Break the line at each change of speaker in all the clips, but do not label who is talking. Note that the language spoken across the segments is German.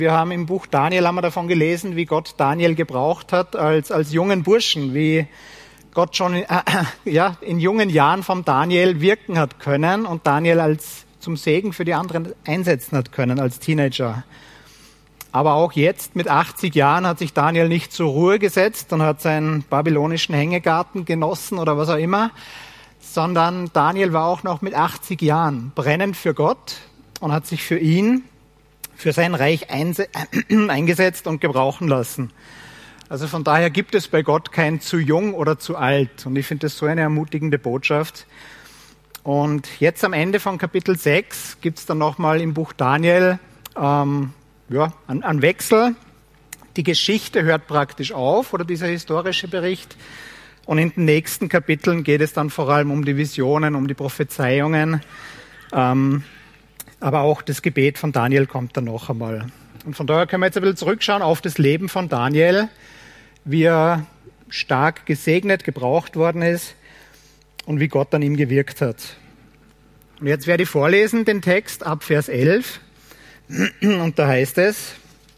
Wir haben im Buch Daniel davon gelesen, wie Gott Daniel gebraucht hat als jungen Burschen, wie Gott schon in jungen Jahren vom Daniel wirken hat können und Daniel als zum Segen für die anderen einsetzen hat können als Teenager. Aber auch jetzt mit 80 Jahren hat sich Daniel nicht zur Ruhe gesetzt und hat seinen babylonischen Hängegarten genossen oder was auch immer, sondern Daniel war auch noch mit 80 Jahren brennend für Gott und hat sich für ihn, für sein Reich eingesetzt und gebrauchen lassen. Also von daher gibt es bei Gott kein zu jung oder zu alt. Und ich finde das so eine ermutigende Botschaft. Und jetzt am Ende von Kapitel 6 gibt es dann nochmal im Buch Daniel einen Wechsel. Die Geschichte hört praktisch auf, oder dieser historische Bericht. Und in den nächsten Kapiteln geht es dann vor allem um die Visionen, um die Prophezeiungen. Aber auch das Gebet von Daniel kommt dann noch einmal. Und von daher können wir jetzt ein bisschen zurückschauen auf das Leben von Daniel, wie er stark gesegnet, gebraucht worden ist und wie Gott an ihm gewirkt hat. Und jetzt werde ich vorlesen den Text ab Vers 11. Und da heißt es: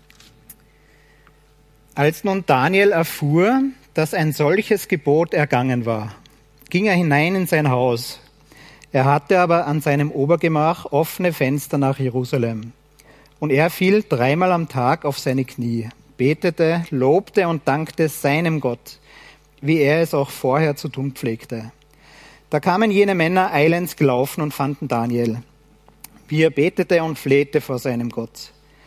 Als nun Daniel erfuhr, dass ein solches Gebot ergangen war, ging er hinein in sein Haus. Er hatte aber an seinem Obergemach offene Fenster nach Jerusalem. Und er fiel 3-mal am Tag auf seine Knie, betete, lobte und dankte seinem Gott, wie er es auch vorher zu tun pflegte. Da kamen jene Männer eilends gelaufen und fanden Daniel, wie er betete und flehte vor seinem Gott.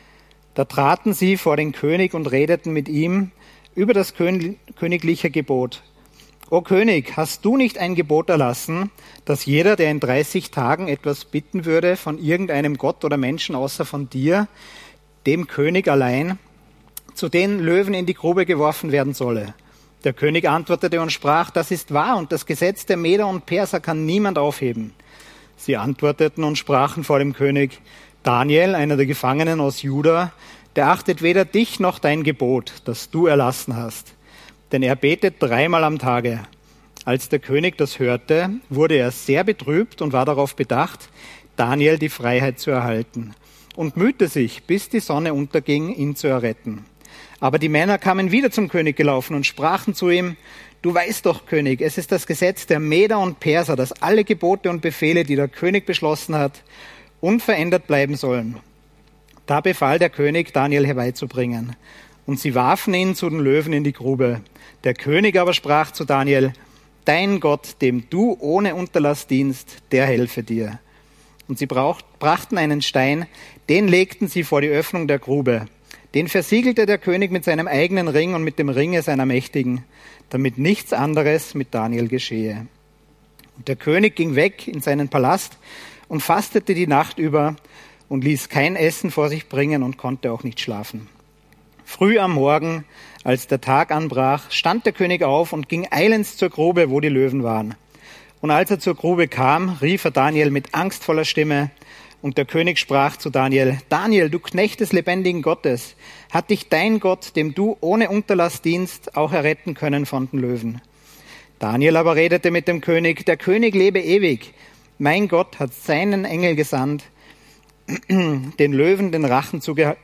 Da traten sie vor den König und redeten mit ihm über das königliche Gebot. O König, hast du nicht ein Gebot erlassen, dass jeder, der in 30 Tagen etwas bitten würde von irgendeinem Gott oder Menschen außer von dir, dem König allein, zu den Löwen in die Grube geworfen werden solle? Der König antwortete und sprach, das ist wahr und das Gesetz der Meder und Perser kann niemand aufheben. Sie antworteten und sprachen vor dem König, Daniel, einer der Gefangenen aus Juda, der achtet weder dich noch dein Gebot, das du erlassen hast. Denn er betet 3-mal am Tage. Als der König das hörte, wurde er sehr betrübt und war darauf bedacht, Daniel die Freiheit zu erhalten und mühte sich, bis die Sonne unterging, ihn zu erretten. Aber die Männer kamen wieder zum König gelaufen und sprachen zu ihm, du weißt doch, König, es ist das Gesetz der Meder und Perser, dass alle Gebote und Befehle, die der König beschlossen hat, unverändert bleiben sollen. Da befahl der König, Daniel herbeizubringen. Und sie warfen ihn zu den Löwen in die Grube. Der König aber sprach zu Daniel, dein Gott, dem du ohne Unterlass dienst, der helfe dir. Und sie brachten einen Stein, den legten sie vor die Öffnung der Grube. Den versiegelte der König mit seinem eigenen Ring und mit dem Ringe seiner Mächtigen, damit nichts anderes mit Daniel geschehe. Und der König ging weg in seinen Palast und fastete die Nacht über und ließ kein Essen vor sich bringen und konnte auch nicht schlafen. Früh am Morgen, als der Tag anbrach, stand der König auf und ging eilends zur Grube, wo die Löwen waren. Und als er zur Grube kam, rief er Daniel mit angstvoller Stimme. Und der König sprach zu Daniel, Daniel, du Knecht des lebendigen Gottes, hat dich dein Gott, dem du ohne Unterlass dienst, auch erretten können von den Löwen? Daniel aber redete mit dem König, der König lebe ewig. Mein Gott hat seinen Engel gesandt, den Löwen den Rachen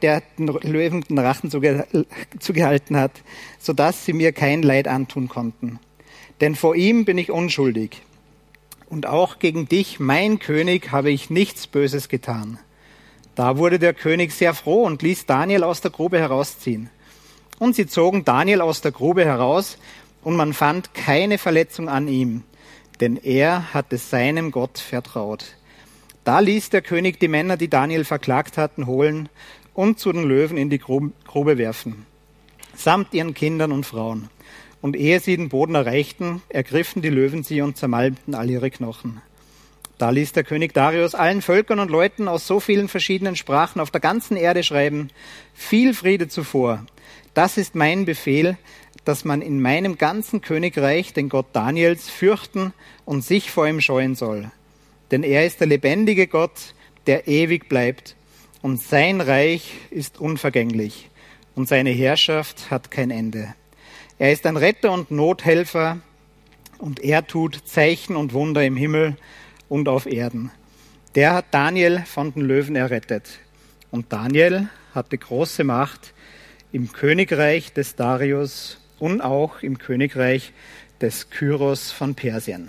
zugehalten hat, sodass sie mir kein Leid antun konnten. Denn vor ihm bin ich unschuldig. Und auch gegen dich, mein König, habe ich nichts Böses getan. Da wurde der König sehr froh und ließ Daniel aus der Grube herausziehen. Und sie zogen Daniel aus der Grube heraus, und man fand keine Verletzung an ihm, denn er hatte seinem Gott vertraut. Da ließ der König die Männer, die Daniel verklagt hatten, holen und zu den Löwen in die Grube werfen, samt ihren Kindern und Frauen. Und ehe sie den Boden erreichten, ergriffen die Löwen sie und zermalmten all ihre Knochen. Da ließ der König Darius allen Völkern und Leuten aus so vielen verschiedenen Sprachen auf der ganzen Erde schreiben, viel Friede zuvor. Das ist mein Befehl, dass man in meinem ganzen Königreich den Gott Daniels fürchten und sich vor ihm scheuen soll. Denn er ist der lebendige Gott, der ewig bleibt, und sein Reich ist unvergänglich, und seine Herrschaft hat kein Ende. Er ist ein Retter und Nothelfer, und er tut Zeichen und Wunder im Himmel und auf Erden. Der hat Daniel von den Löwen errettet. Und Daniel hatte große Macht im Königreich des Darius und auch im Königreich des Kyros von Persien.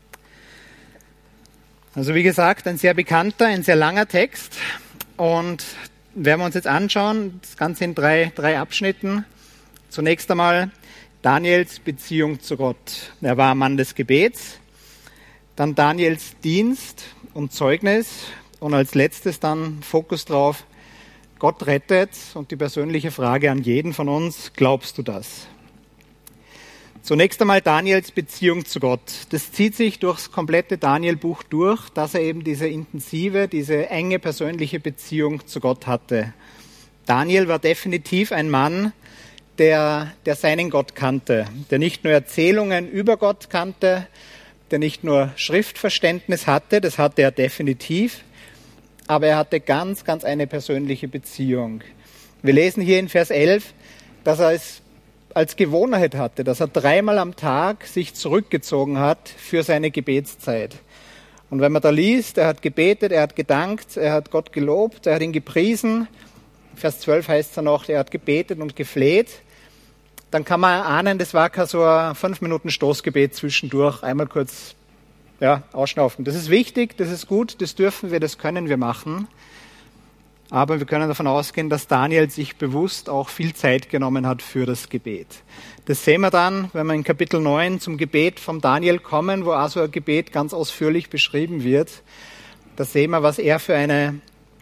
Also wie gesagt, ein sehr bekannter, ein sehr langer Text. Und werden wir uns jetzt anschauen, das Ganze in drei Abschnitten. Zunächst einmal Daniels Beziehung zu Gott. Er war ein Mann des Gebets. Dann Daniels Dienst und Zeugnis. Und als letztes dann Fokus drauf, Gott rettet. Und die persönliche Frage an jeden von uns, glaubst du das? Zunächst einmal Daniels Beziehung zu Gott. Das zieht sich durchs komplette Daniel-Buch durch, dass er eben diese intensive, diese enge persönliche Beziehung zu Gott hatte. Daniel war definitiv ein Mann, der seinen Gott kannte, der nicht nur Erzählungen über Gott kannte, der nicht nur Schriftverständnis hatte, das hatte er definitiv, aber er hatte ganz, ganz eine persönliche Beziehung. Wir lesen hier in Vers 11, dass er es als Gewohnheit hatte, dass er 3-mal am Tag sich zurückgezogen hat für seine Gebetszeit. Und wenn man da liest, er hat gebetet, er hat gedankt, er hat Gott gelobt, er hat ihn gepriesen. Vers 12 heißt es dann noch, er hat gebetet und gefleht. Dann kann man ahnen, das war kein so ein 5 Minuten Stoßgebet zwischendurch, einmal kurz ausschnaufen. Das ist wichtig, das ist gut, das dürfen wir, das können wir machen. Aber wir können davon ausgehen, dass Daniel sich bewusst auch viel Zeit genommen hat für das Gebet. Das sehen wir dann, wenn wir in Kapitel 9 zum Gebet vom Daniel kommen, wo also ein Gebet ganz ausführlich beschrieben wird. Da sehen wir, was er für eine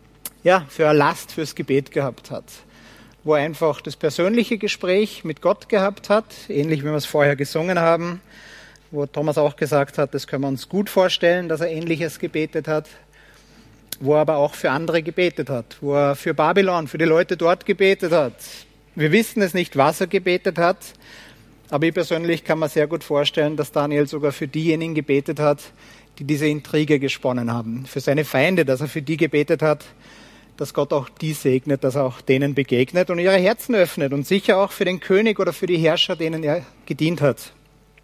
Last fürs Gebet gehabt hat. Wo er einfach das persönliche Gespräch mit Gott gehabt hat, ähnlich wie wir es vorher gesungen haben, wo Thomas auch gesagt hat, das können wir uns gut vorstellen, dass er Ähnliches gebetet hat. Wo er aber auch für andere gebetet hat, wo er für Babylon, für die Leute dort gebetet hat. Wir wissen es nicht, was er gebetet hat, aber ich persönlich kann mir sehr gut vorstellen, dass Daniel sogar für diejenigen gebetet hat, die diese Intrige gesponnen haben. Für seine Feinde, dass er für die gebetet hat, dass Gott auch die segnet, dass er auch denen begegnet und ihre Herzen öffnet und sicher auch für den König oder für die Herrscher, denen er gedient hat.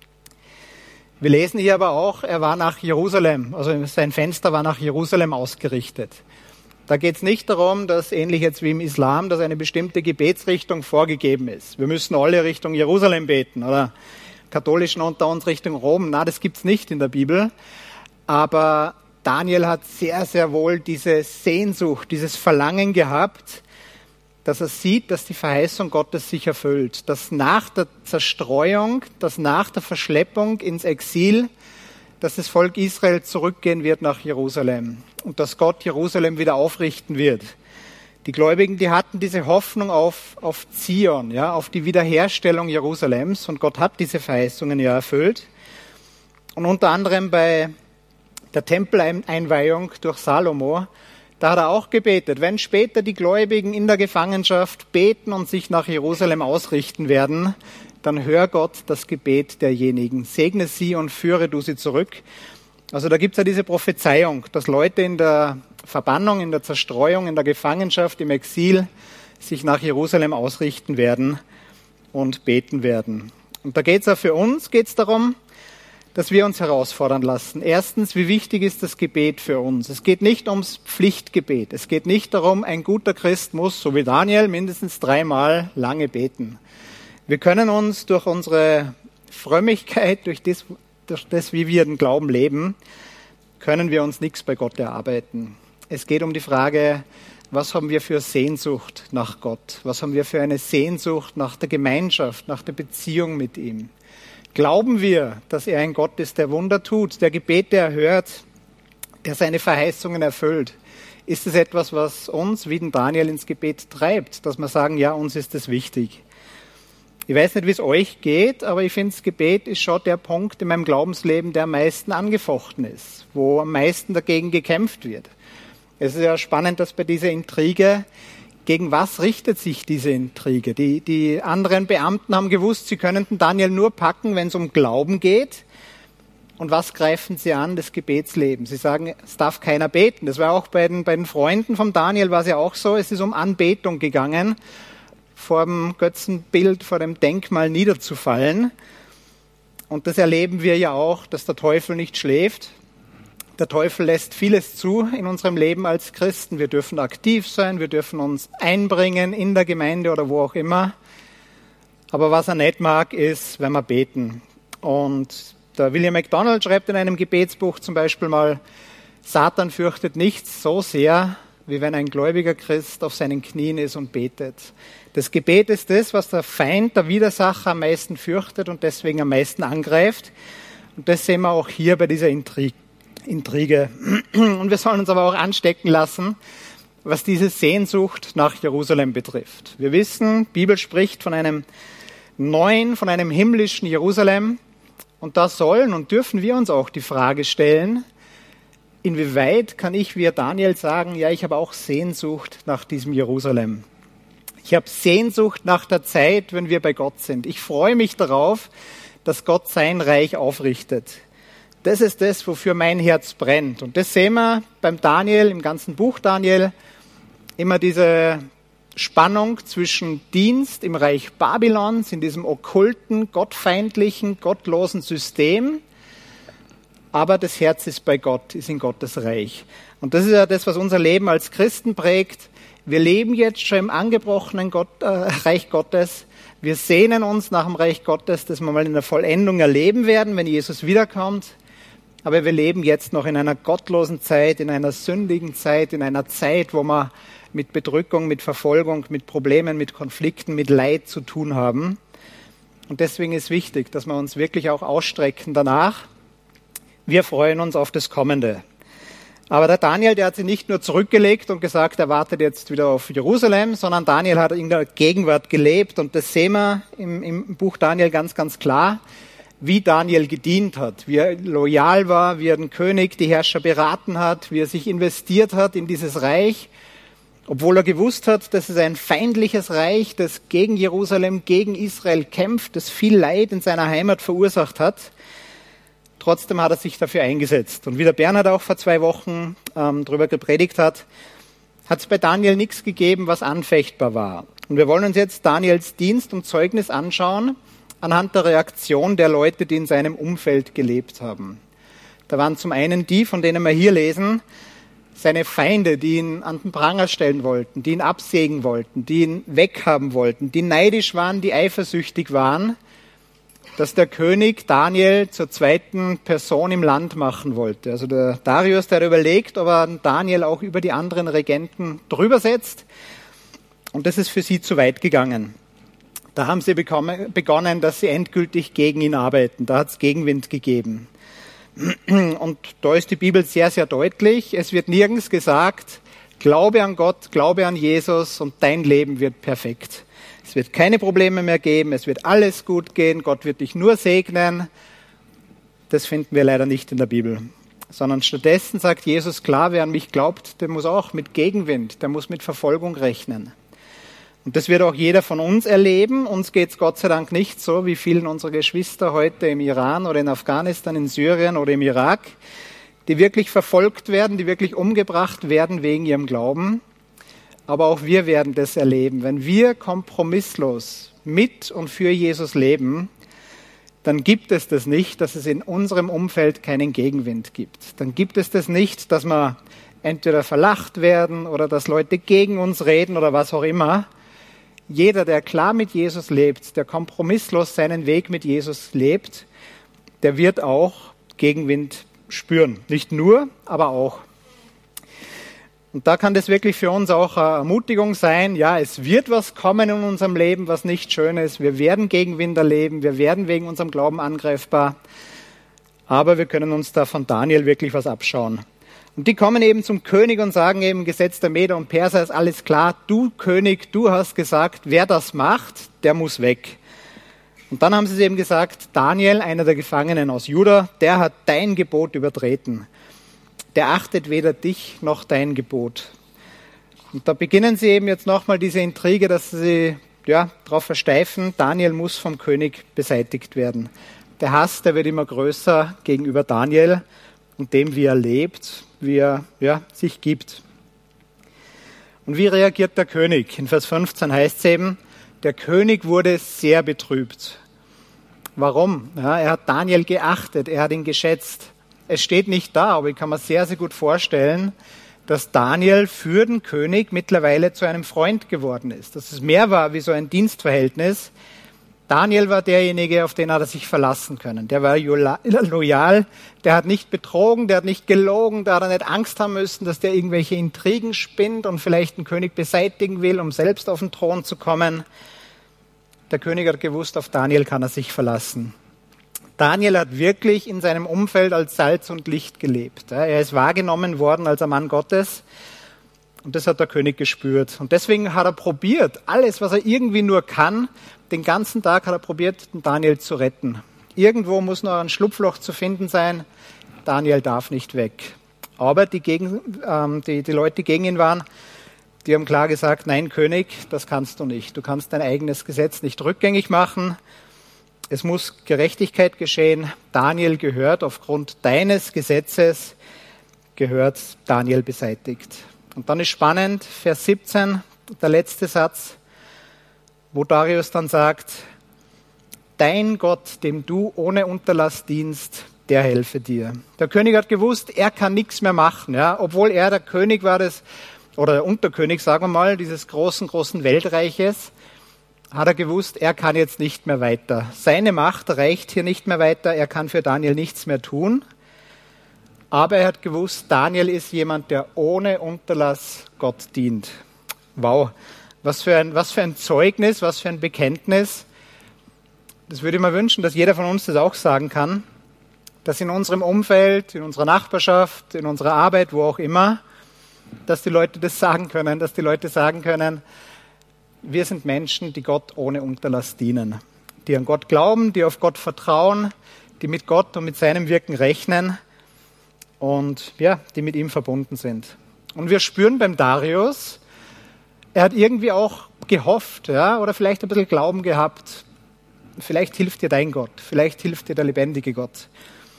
Wir lesen hier aber auch, er war nach Jerusalem, also sein Fenster war nach Jerusalem ausgerichtet. Da geht es nicht darum, dass ähnlich jetzt wie im Islam, dass eine bestimmte Gebetsrichtung vorgegeben ist. Wir müssen alle Richtung Jerusalem beten oder Katholischen unter uns Richtung Rom. Na, das gibt's nicht in der Bibel. Aber Daniel hat sehr, sehr wohl diese Sehnsucht, dieses Verlangen gehabt, dass er sieht, dass die Verheißung Gottes sich erfüllt, dass nach der Zerstreuung, dass nach der Verschleppung ins Exil, dass das Volk Israel zurückgehen wird nach Jerusalem und dass Gott Jerusalem wieder aufrichten wird. Die Gläubigen, die hatten diese Hoffnung auf Zion, auf die Wiederherstellung Jerusalems und Gott hat diese Verheißungen ja erfüllt. Und unter anderem bei der Tempeleinweihung durch Salomo, da hat er auch gebetet, wenn später die Gläubigen in der Gefangenschaft beten und sich nach Jerusalem ausrichten werden, dann hör Gott das Gebet derjenigen. Segne sie und führe du sie zurück. Also da gibt es ja diese Prophezeiung, dass Leute in der Verbannung, in der Zerstreuung, in der Gefangenschaft, im Exil sich nach Jerusalem ausrichten werden und beten werden. Und da geht es auch für uns, geht es darum, dass wir uns herausfordern lassen. Erstens, wie wichtig ist das Gebet für uns? Es geht nicht ums Pflichtgebet. Es geht nicht darum, ein guter Christ muss, so wie Daniel, mindestens 3-mal lange beten. Wir können uns durch unsere Frömmigkeit, durch das, wie wir den Glauben leben, können wir uns nichts bei Gott erarbeiten. Es geht um die Frage, was haben wir für Sehnsucht nach Gott? Was haben wir für eine Sehnsucht nach der Gemeinschaft, nach der Beziehung mit ihm? Glauben wir, dass er ein Gott ist, der Wunder tut, der Gebete erhört, der seine Verheißungen erfüllt? Ist es etwas, was uns, wie den Daniel, ins Gebet treibt, dass wir sagen, ja, uns ist es wichtig? Ich weiß nicht, wie es euch geht, aber ich finde, das Gebet ist schon der Punkt in meinem Glaubensleben, der am meisten angefochten ist, wo am meisten dagegen gekämpft wird. Es ist ja spannend, dass bei dieser Intrige, gegen was richtet sich diese Intrige? Die anderen Beamten haben gewusst, sie können den Daniel nur packen, wenn es um Glauben geht. Und was greifen sie an? Das Gebetsleben. Sie sagen, es darf keiner beten. Das war auch bei den Freunden von Daniel war es ja auch so. Es ist um Anbetung gegangen, vor dem Götzenbild, vor dem Denkmal niederzufallen. Und das erleben wir ja auch, dass der Teufel nicht schläft, Der Teufel lässt vieles zu in unserem Leben als Christen. Wir dürfen aktiv sein, wir dürfen uns einbringen in der Gemeinde oder wo auch immer. Aber was er nicht mag, ist, wenn wir beten. Und der William MacDonald schreibt in einem Gebetsbuch zum Beispiel mal, Satan fürchtet nichts so sehr, wie wenn ein gläubiger Christ auf seinen Knien ist und betet. Das Gebet ist das, was der Feind, der Widersacher am meisten fürchtet und deswegen am meisten angreift. Und das sehen wir auch hier bei dieser Intrige. Und wir sollen uns aber auch anstecken lassen, was diese Sehnsucht nach Jerusalem betrifft. Wir wissen, die Bibel spricht von einem neuen, von einem himmlischen Jerusalem. Und da sollen und dürfen wir uns auch die Frage stellen, inwieweit kann ich wie Daniel sagen, ja, ich habe auch Sehnsucht nach diesem Jerusalem. Ich habe Sehnsucht nach der Zeit, wenn wir bei Gott sind. Ich freue mich darauf, dass Gott sein Reich aufrichtet. Das ist das, wofür mein Herz brennt. Und das sehen wir beim Daniel, im ganzen Buch Daniel, immer diese Spannung zwischen Dienst im Reich Babylons, in diesem okkulten, gottfeindlichen, gottlosen System, aber das Herz ist bei Gott, ist in Gottes Reich. Und das ist ja das, was unser Leben als Christen prägt. Wir leben jetzt schon im angebrochenen Reich Gottes. Wir sehnen uns nach dem Reich Gottes, das wir mal in der Vollendung erleben werden, wenn Jesus wiederkommt. Aber wir leben jetzt noch in einer gottlosen Zeit, in einer sündigen Zeit, in einer Zeit, wo wir mit Bedrückung, mit Verfolgung, mit Problemen, mit Konflikten, mit Leid zu tun haben. Und deswegen ist wichtig, dass wir uns wirklich auch ausstrecken danach. Wir freuen uns auf das Kommende. Aber der Daniel, der hat sich nicht nur zurückgelegt und gesagt, er wartet jetzt wieder auf Jerusalem, sondern Daniel hat in der Gegenwart gelebt. Und das sehen wir im Buch Daniel ganz, ganz klar, wie Daniel gedient hat, wie er loyal war, wie er den König, die Herrscher beraten hat, wie er sich investiert hat in dieses Reich, obwohl er gewusst hat, das ist ein feindliches Reich, das gegen Jerusalem, gegen Israel kämpft, das viel Leid in seiner Heimat verursacht hat. Trotzdem hat er sich dafür eingesetzt. Und wie der Bernhard auch vor 2 Wochen darüber gepredigt hat, hat es bei Daniel nichts gegeben, was anfechtbar war. Und wir wollen uns jetzt Daniels Dienst und Zeugnis anschauen, anhand der Reaktion der Leute, die in seinem Umfeld gelebt haben. Da waren zum einen die, von denen wir hier lesen, seine Feinde, die ihn an den Pranger stellen wollten, die ihn absägen wollten, die ihn weghaben wollten, die neidisch waren, die eifersüchtig waren, dass der König Daniel zur zweiten Person im Land machen wollte. Also der Darius, der hat überlegt, ob er Daniel auch über die anderen Regenten drüber setzt. Und das ist für sie zu weit gegangen. Da haben sie begonnen, dass sie endgültig gegen ihn arbeiten. Da hat es Gegenwind gegeben. Und da ist die Bibel sehr, sehr deutlich. Es wird nirgends gesagt, glaube an Gott, glaube an Jesus und dein Leben wird perfekt. Es wird keine Probleme mehr geben, es wird alles gut gehen, Gott wird dich nur segnen. Das finden wir leider nicht in der Bibel. Sondern stattdessen sagt Jesus klar, wer an mich glaubt, der muss auch mit Gegenwind, der muss mit Verfolgung rechnen. Und das wird auch jeder von uns erleben. Uns geht es Gott sei Dank nicht so, wie vielen unserer Geschwister heute im Iran oder in Afghanistan, in Syrien oder im Irak, die wirklich verfolgt werden, die wirklich umgebracht werden wegen ihrem Glauben. Aber auch wir werden das erleben. Wenn wir kompromisslos mit und für Jesus leben, dann gibt es das nicht, dass es in unserem Umfeld keinen Gegenwind gibt. Dann gibt es das nicht, dass wir entweder verlacht werden oder dass Leute gegen uns reden oder was auch immer. Jeder, der klar mit Jesus lebt, der kompromisslos seinen Weg mit Jesus lebt, der wird auch Gegenwind spüren. Nicht nur, aber auch. Und da kann das wirklich für uns auch eine Ermutigung sein. Ja, es wird was kommen in unserem Leben, was nicht schön ist. Wir werden Gegenwind erleben. Wir werden wegen unserem Glauben angreifbar. Aber wir können uns da von Daniel wirklich was abschauen. Und die kommen eben zum König und sagen eben, Gesetz der Meder und Perser ist alles klar. Du König, du hast gesagt, wer das macht, der muss weg. Und dann haben sie eben gesagt, Daniel, einer der Gefangenen aus Juda, der hat dein Gebot übertreten. Der achtet weder dich noch dein Gebot. Und da beginnen sie eben jetzt nochmal diese Intrige, dass sie darauf versteifen, Daniel muss vom König beseitigt werden. Der Hass, der wird immer größer gegenüber Daniel und dem, wie er lebt, wie er sich gibt. Und wie reagiert der König? In Vers 15 heißt es eben, der König wurde sehr betrübt. Warum? Ja, er hat Daniel geachtet, er hat ihn geschätzt. es steht nicht da, aber ich kann mir sehr, sehr gut vorstellen, dass Daniel für den König mittlerweile zu einem Freund geworden ist. Dass es mehr war wie so ein Dienstverhältnis. Daniel war derjenige, auf den hat er sich verlassen können. Der war loyal, der hat nicht betrogen, der hat nicht gelogen, der hat er nicht Angst haben müssen, dass der irgendwelche Intrigen spinnt und vielleicht den König beseitigen will, um selbst auf den Thron zu kommen. Der König hat gewusst, auf Daniel kann er sich verlassen. Daniel hat wirklich in seinem Umfeld als Salz und Licht gelebt. Er ist wahrgenommen worden als ein Mann Gottes und das hat der König gespürt. Und deswegen hat er probiert, alles, was er irgendwie nur kann, den ganzen Tag hat er probiert, den Daniel zu retten. Irgendwo muss noch ein Schlupfloch zu finden sein. Daniel darf nicht weg. Aber die Leute, die gegen ihn waren, die haben klar gesagt, nein, König, das kannst du nicht. Du kannst dein eigenes Gesetz nicht rückgängig machen. Es muss Gerechtigkeit geschehen. Daniel gehört, aufgrund deines Gesetzes, gehört Daniel beseitigt. Und dann ist spannend, Vers 17, der letzte Satz, wo Darius dann sagt, dein Gott, dem du ohne Unterlass dienst, der helfe dir. Der König hat gewusst, er kann nichts mehr machen, ja, obwohl er der König war oder der Unterkönig, sagen wir mal, dieses großen Weltreiches, hat er gewusst, er kann jetzt nicht mehr weiter. Seine Macht reicht hier nicht mehr weiter, er kann für Daniel nichts mehr tun. Aber er hat gewusst, Daniel ist jemand, der ohne Unterlass Gott dient. Wow, was für ein Zeugnis, was für ein Bekenntnis. Das würde ich mir wünschen, dass jeder von uns das auch sagen kann, dass in unserem Umfeld, in unserer Nachbarschaft, in unserer Arbeit, wo auch immer, dass die Leute das sagen können, dass die Leute sagen können, wir sind Menschen, die Gott ohne Unterlass dienen, die an Gott glauben, die auf Gott vertrauen, die mit Gott und mit seinem Wirken rechnen und ja, die mit ihm verbunden sind. Und wir spüren beim Darius, er hat irgendwie auch gehofft, ja, oder vielleicht ein bisschen Glauben gehabt, vielleicht hilft dir dein Gott, vielleicht hilft dir der lebendige Gott.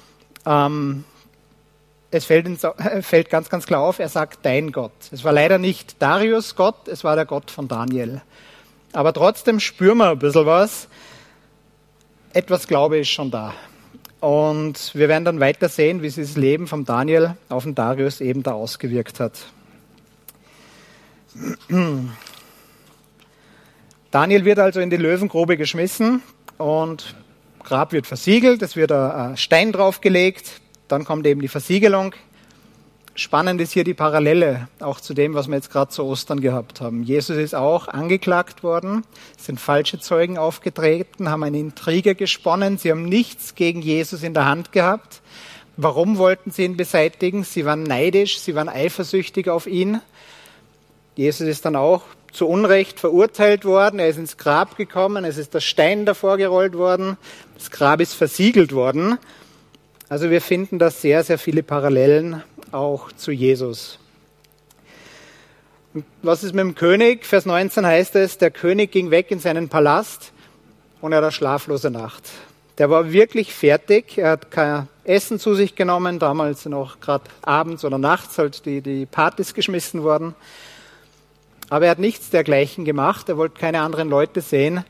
Es fällt ganz, ganz klar auf, er sagt dein Gott. Es war leider nicht Darius Gott, es war der Gott von Daniel. Aber trotzdem spüren wir ein bisschen was. Etwas Glaube ist schon da. Und wir werden dann weiter sehen, wie sich das Leben von Daniel auf den Darius eben da ausgewirkt hat. Daniel wird also in die Löwengrube geschmissen und Grab wird versiegelt, es wird ein Stein draufgelegt, dann kommt eben die Versiegelung. Spannend ist hier die Parallele, auch zu dem, was wir jetzt gerade zu Ostern gehabt haben. Jesus ist auch angeklagt worden, es sind falsche Zeugen aufgetreten, haben eine Intrige gesponnen, sie haben nichts gegen Jesus in der Hand gehabt. Warum wollten sie ihn beseitigen? Sie waren neidisch, sie waren eifersüchtig auf ihn. Jesus ist dann auch zu Unrecht verurteilt worden, er ist ins Grab gekommen, es ist der Stein davor gerollt worden, das Grab ist versiegelt worden. Also wir finden da sehr, sehr viele Parallelen auch zu Jesus. Und was ist mit dem König? Vers 19 heißt es, der König ging weg in seinen Palast und er hat eine schlaflose Nacht. Der war wirklich fertig, er hat kein Essen zu sich genommen, damals noch gerade abends oder nachts halt die Partys geschmissen worden. Aber er hat nichts dergleichen gemacht, er wollte keine anderen Leute sehen.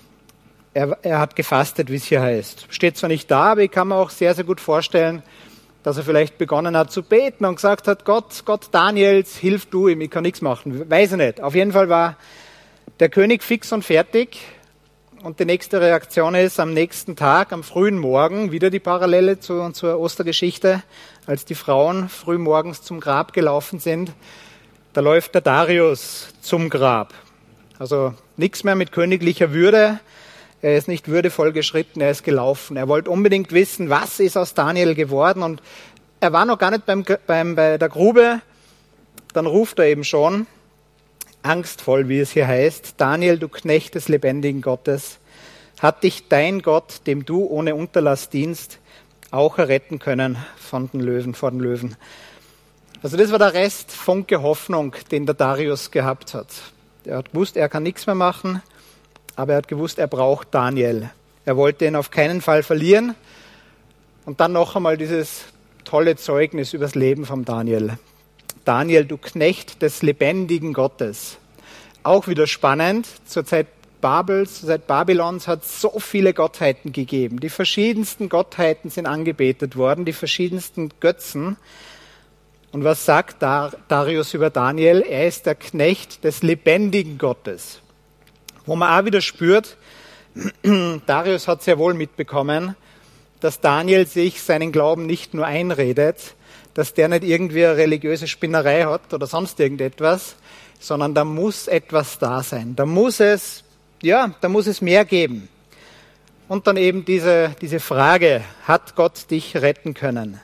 Er hat gefastet, wie es hier heißt. Steht zwar nicht da, aber ich kann mir auch sehr, sehr gut vorstellen, dass er vielleicht begonnen hat zu beten und gesagt hat, Gott Daniels, hilf du ihm, ich kann nichts machen. Weiß ich nicht. Auf jeden Fall war der König fix und fertig. Und die nächste Reaktion ist am nächsten Tag, am frühen Morgen, wieder die Parallele zur Ostergeschichte, als die Frauen früh morgens zum Grab gelaufen sind. Da läuft der Darius zum Grab. Also nichts mehr mit königlicher Würde. Er ist nicht würdevoll geschritten, er ist gelaufen. Er wollte unbedingt wissen, was ist aus Daniel geworden. Und er war noch gar nicht bei der Grube. Dann ruft er eben schon, angstvoll, wie es hier heißt, Daniel, du Knecht des lebendigen Gottes, hat dich dein Gott, dem du ohne Unterlass dienst, auch erretten können vor den Löwen. Also das war der Rest Funke Hoffnung, den der Darius gehabt hat. Er hat gewusst, er kann nichts mehr machen. Aber er hat gewusst, er braucht Daniel. Er wollte ihn auf keinen Fall verlieren. Und dann noch einmal dieses tolle Zeugnis über das Leben von Daniel. Daniel, du Knecht des lebendigen Gottes. Auch wieder spannend. Zur Zeit Babels, seit Babylons hat es so viele Gottheiten gegeben. Die verschiedensten Gottheiten sind angebetet worden, die verschiedensten Götzen. Und was sagt Darius über Daniel? Er ist der Knecht des lebendigen Gottes. Wo man auch wieder spürt, Darius hat sehr wohl mitbekommen, dass Daniel sich seinen Glauben nicht nur einredet, dass der nicht irgendwie eine religiöse Spinnerei hat oder sonst irgendetwas, sondern da muss etwas da sein. Da muss es mehr geben. Und dann eben diese Frage, hat Gott dich retten können?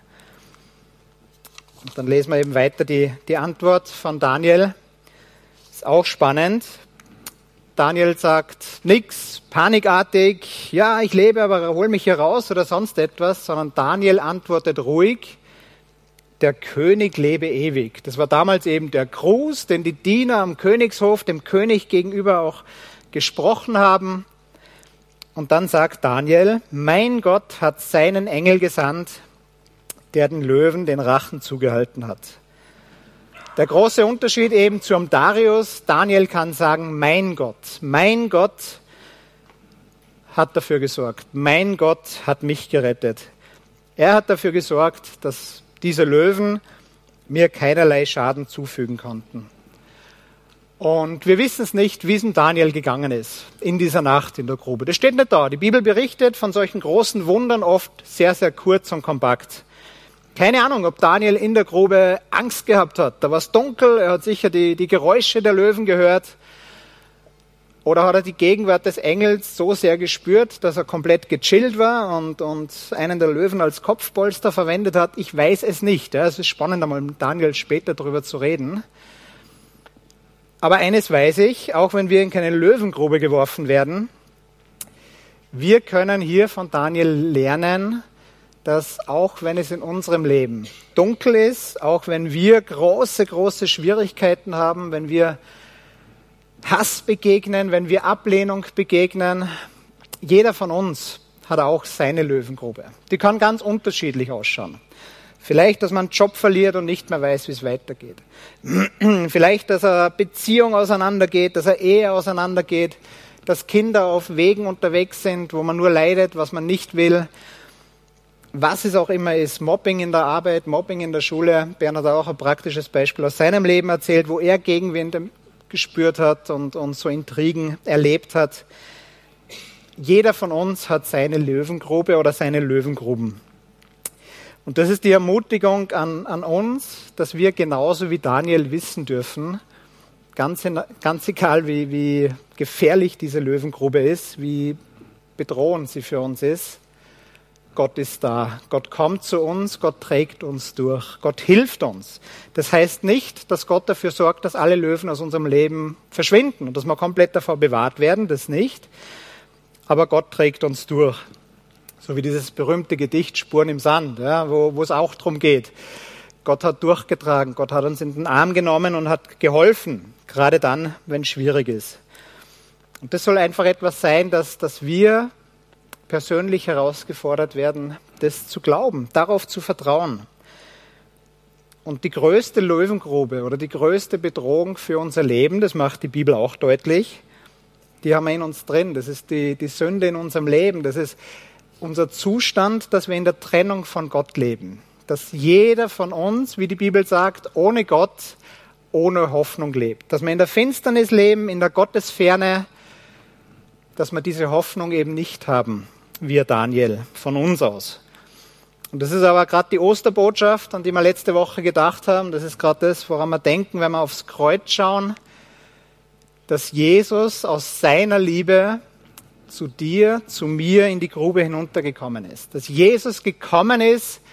Und dann lesen wir eben weiter die Antwort von Daniel. Ist auch spannend. Daniel sagt nichts, panikartig, ja, ich lebe, aber hol mich hier raus oder sonst etwas, sondern Daniel antwortet ruhig, der König lebe ewig. Das war damals eben der Gruß, den die Diener am Königshof dem König gegenüber auch gesprochen haben. Und dann sagt Daniel, mein Gott hat seinen Engel gesandt, der den Löwen den Rachen zugehalten hat. Der große Unterschied eben zum Darius, Daniel kann sagen, mein Gott hat dafür gesorgt, mein Gott hat mich gerettet. Er hat dafür gesorgt, dass diese Löwen mir keinerlei Schaden zufügen konnten. Und wir wissen es nicht, wie es dem Daniel gegangen ist in dieser Nacht in der Grube. Das steht nicht da. Die Bibel berichtet von solchen großen Wundern oft sehr, sehr kurz und kompakt. Keine Ahnung, ob Daniel in der Grube Angst gehabt hat. Da war es dunkel, er hat sicher die Geräusche der Löwen gehört. Oder hat er die Gegenwart des Engels so sehr gespürt, dass er komplett gechillt war und einen der Löwen als Kopfpolster verwendet hat? Ich weiß es nicht. Es ist spannend, einmal mit Daniel später darüber zu reden. Aber eines weiß ich, auch wenn wir in keine Löwengrube geworfen werden, wir können hier von Daniel lernen, dass auch wenn es in unserem Leben dunkel ist, auch wenn wir große, große Schwierigkeiten haben, wenn wir Hass begegnen, wenn wir Ablehnung begegnen, jeder von uns hat auch seine Löwengrube. Die kann ganz unterschiedlich ausschauen. Vielleicht, dass man einen Job verliert und nicht mehr weiß, wie es weitergeht. Vielleicht, dass eine Beziehung auseinandergeht, dass eine Ehe auseinandergeht, dass Kinder auf Wegen unterwegs sind, wo man nur leidet, was man nicht will. Was es auch immer ist, Mobbing in der Arbeit, Mobbing in der Schule. Bernhard hat auch ein praktisches Beispiel aus seinem Leben erzählt, wo er Gegenwind gespürt hat und so Intrigen erlebt hat. Jeder von uns hat seine Löwengrube oder seine Löwengruben. Und das ist die Ermutigung an uns, dass wir genauso wie Daniel wissen dürfen, ganz egal wie gefährlich diese Löwengrube ist, wie bedrohend sie für uns ist, Gott ist da. Gott kommt zu uns, Gott trägt uns durch, Gott hilft uns. Das heißt nicht, dass Gott dafür sorgt, dass alle Löwen aus unserem Leben verschwinden und dass wir komplett davor bewahrt werden, das nicht. Aber Gott trägt uns durch. So wie dieses berühmte Gedicht Spuren im Sand, ja, wo es auch darum geht. Gott hat durchgetragen, Gott hat uns in den Arm genommen und hat geholfen, gerade dann, wenn es schwierig ist. Und das soll einfach etwas sein, dass wir persönlich herausgefordert werden, das zu glauben, darauf zu vertrauen. Und die größte Löwengrube oder die größte Bedrohung für unser Leben, das macht die Bibel auch deutlich, die haben wir in uns drin. Das ist die Sünde in unserem Leben. Das ist unser Zustand, dass wir in der Trennung von Gott leben. Dass jeder von uns, wie die Bibel sagt, ohne Gott, ohne Hoffnung lebt. Dass wir in der Finsternis leben, in der Gottesferne, dass wir diese Hoffnung eben nicht haben, wir Daniel, von uns aus. Und das ist aber gerade die Osterbotschaft, an die wir letzte Woche gedacht haben. Das ist gerade das, woran wir denken, wenn wir aufs Kreuz schauen, dass Jesus aus seiner Liebe zu dir, zu mir in die Grube hinuntergekommen ist. Dass Jesus gekommen ist,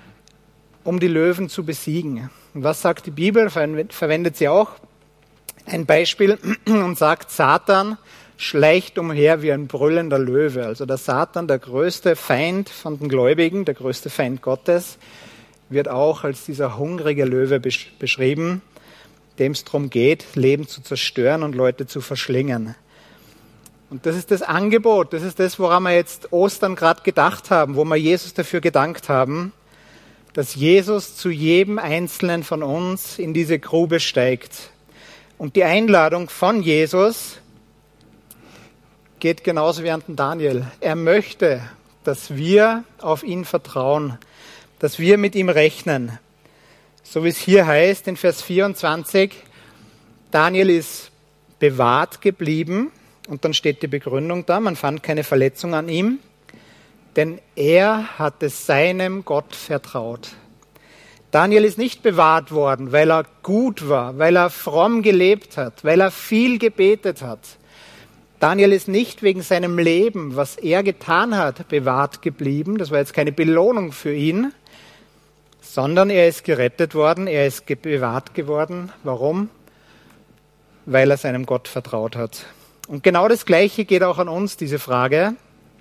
um die Löwen zu besiegen. Und was sagt die Bibel? Verwendet sie auch ein Beispiel und sagt, Satan schleicht umher wie ein brüllender Löwe. Also der Satan, der größte Feind von den Gläubigen, der größte Feind Gottes, wird auch als dieser hungrige Löwe beschrieben, dem es darum geht, Leben zu zerstören und Leute zu verschlingen. Und das ist das Angebot, das ist das, woran wir jetzt Ostern gerade gedacht haben, wo wir Jesus dafür gedankt haben, dass Jesus zu jedem Einzelnen von uns in diese Grube steigt. Und die Einladung von Jesus, geht genauso wie an den Daniel. Er möchte, dass wir auf ihn vertrauen, dass wir mit ihm rechnen. So wie es hier heißt in Vers 24, Daniel ist bewahrt geblieben und dann steht die Begründung da, man fand keine Verletzung an ihm, denn er hatte seinem Gott vertraut. Daniel ist nicht bewahrt worden, weil er gut war, weil er fromm gelebt hat, weil er viel gebetet hat. Daniel ist nicht wegen seinem Leben, was er getan hat, bewahrt geblieben. Das war jetzt keine Belohnung für ihn, sondern er ist gerettet worden, er ist bewahrt geworden. Warum? Weil er seinem Gott vertraut hat. Und genau das Gleiche geht auch an uns, diese Frage.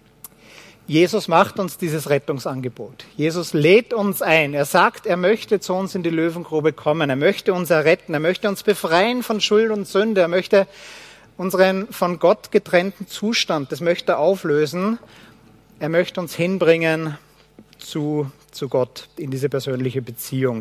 Jesus macht uns dieses Rettungsangebot. Jesus lädt uns ein. Er sagt, er möchte zu uns in die Löwengrube kommen. Er möchte uns erretten. Er möchte uns befreien von Schuld und Sünde. Er möchte unseren von Gott getrennten Zustand, das möchte er auflösen. Er möchte uns hinbringen zu Gott in diese persönliche Beziehung.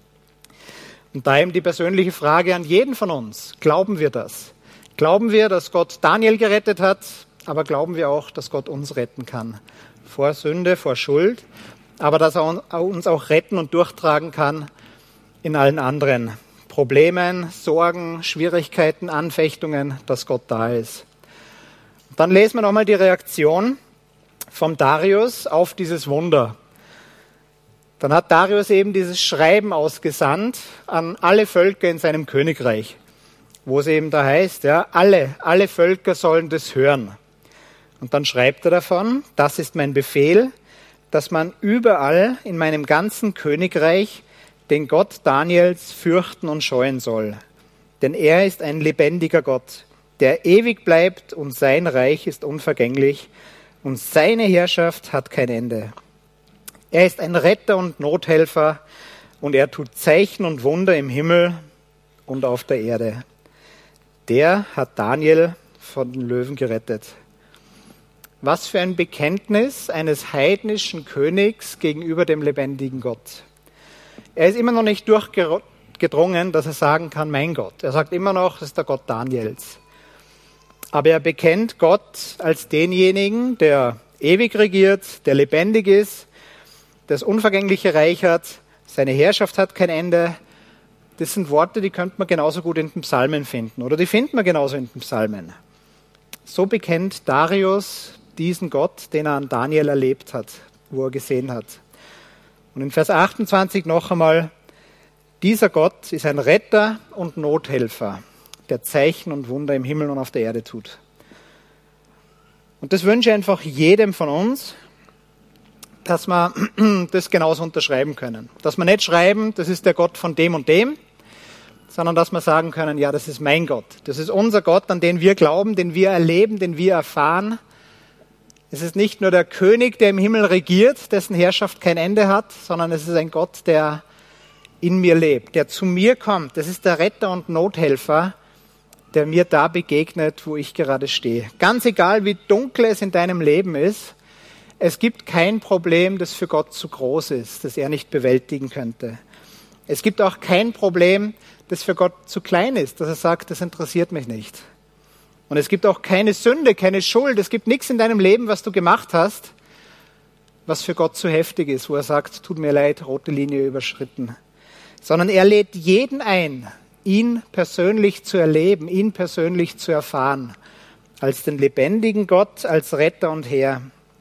Und da eben die persönliche Frage an jeden von uns. Glauben wir das? Glauben wir, dass Gott Daniel gerettet hat, aber glauben wir auch, dass Gott uns retten kann? Vor Sünde, vor Schuld, aber dass er uns auch retten und durchtragen kann in allen anderen Problemen, Sorgen, Schwierigkeiten, Anfechtungen, dass Gott da ist. Und dann lesen wir nochmal die Reaktion vom Darius auf dieses Wunder. Dann hat Darius eben dieses Schreiben ausgesandt an alle Völker in seinem Königreich, wo es eben da heißt, ja, alle Völker sollen das hören. Und dann schreibt er davon, das ist mein Befehl, dass man überall in meinem ganzen Königreich den Gott Daniels fürchten und scheuen soll. Denn er ist ein lebendiger Gott, der ewig bleibt und sein Reich ist unvergänglich und seine Herrschaft hat kein Ende. Er ist ein Retter und Nothelfer und er tut Zeichen und Wunder im Himmel und auf der Erde. Der hat Daniel von den Löwen gerettet. Was für ein Bekenntnis eines heidnischen Königs gegenüber dem lebendigen Gott. Er ist immer noch nicht durchgedrungen, dass er sagen kann, mein Gott. Er sagt immer noch, das ist der Gott Daniels. Aber er bekennt Gott als denjenigen, der ewig regiert, der lebendig ist, das unvergängliche Reich hat, seine Herrschaft hat kein Ende. Das sind Worte, die könnte man genauso gut in den Psalmen finden. Oder die finden wir genauso in den Psalmen. So bekennt Darius diesen Gott, den er an Daniel erlebt hat, wo er gesehen hat. Und in Vers 28 noch einmal, dieser Gott ist ein Retter und Nothelfer, der Zeichen und Wunder im Himmel und auf der Erde tut. Und das wünsche ich einfach jedem von uns, dass wir das genauso unterschreiben können. Dass wir nicht schreiben, das ist der Gott von dem und dem, sondern dass wir sagen können, ja, das ist mein Gott. Das ist unser Gott, an den wir glauben, den wir erleben, den wir erfahren. Es ist nicht nur der König, der im Himmel regiert, dessen Herrschaft kein Ende hat, sondern es ist ein Gott, der in mir lebt, der zu mir kommt. Das ist der Retter und Nothelfer, der mir da begegnet, wo ich gerade stehe. Ganz egal, wie dunkel es in deinem Leben ist, es gibt kein Problem, das für Gott zu groß ist, das er nicht bewältigen könnte. Es gibt auch kein Problem, das für Gott zu klein ist, dass er sagt, das interessiert mich nicht. Und es gibt auch keine Sünde, keine Schuld, es gibt nichts in deinem Leben, was du gemacht hast, was für Gott zu heftig ist, wo er sagt, tut mir leid, rote Linie überschritten. Sondern er lädt jeden ein, ihn persönlich zu erleben, ihn persönlich zu erfahren, als den lebendigen Gott, als Retter und Herr.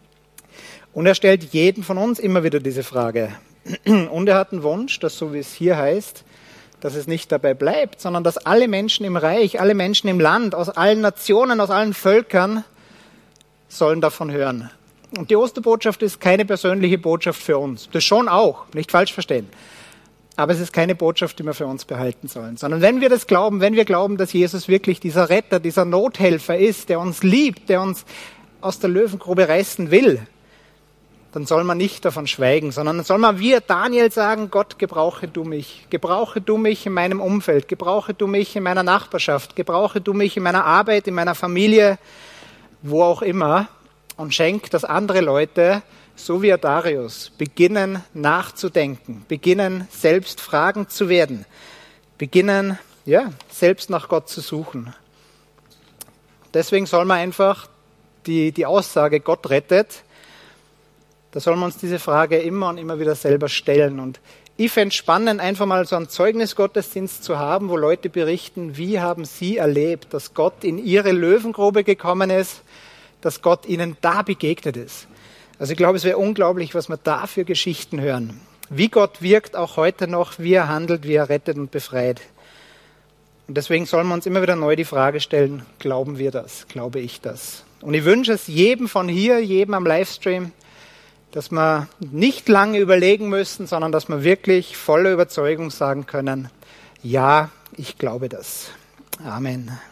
Und er stellt jedem von uns immer wieder diese Frage. Und er hat einen Wunsch, dass, so wie es hier heißt, dass es nicht dabei bleibt, sondern dass alle Menschen im Reich, alle Menschen im Land, aus allen Nationen, aus allen Völkern sollen davon hören. Und die Osterbotschaft ist keine persönliche Botschaft für uns. Das schon auch, nicht falsch verstehen. Aber es ist keine Botschaft, die wir für uns behalten sollen. Sondern wenn wir das glauben, wenn wir glauben, dass Jesus wirklich dieser Retter, dieser Nothelfer ist, der uns liebt, der uns aus der Löwengrube reißen will, dann soll man nicht davon schweigen, sondern dann soll man wie Daniel sagen, Gott, gebrauche du mich in meinem Umfeld, gebrauche du mich in meiner Nachbarschaft, gebrauche du mich in meiner Arbeit, in meiner Familie, wo auch immer und schenk, dass andere Leute, so wie Darius, beginnen nachzudenken, beginnen selbst fragend zu werden, beginnen selbst nach Gott zu suchen. Deswegen soll man einfach die Aussage, Gott rettet, da sollen wir uns diese Frage immer und immer wieder selber stellen. Und ich fände es spannend, einfach mal so einen Zeugnisgottesdienst zu haben, wo Leute berichten, wie haben sie erlebt, dass Gott in ihre Löwengrube gekommen ist, dass Gott ihnen da begegnet ist. Also ich glaube, es wäre unglaublich, was wir da für Geschichten hören. Wie Gott wirkt auch heute noch, wie er handelt, wie er rettet und befreit. Und deswegen sollen wir uns immer wieder neu die Frage stellen, glauben wir das, glaube ich das? Und ich wünsche es jedem von hier, jedem am Livestream, dass wir nicht lange überlegen müssen, sondern dass wir wirklich voller Überzeugung sagen können, ja, ich glaube das. Amen.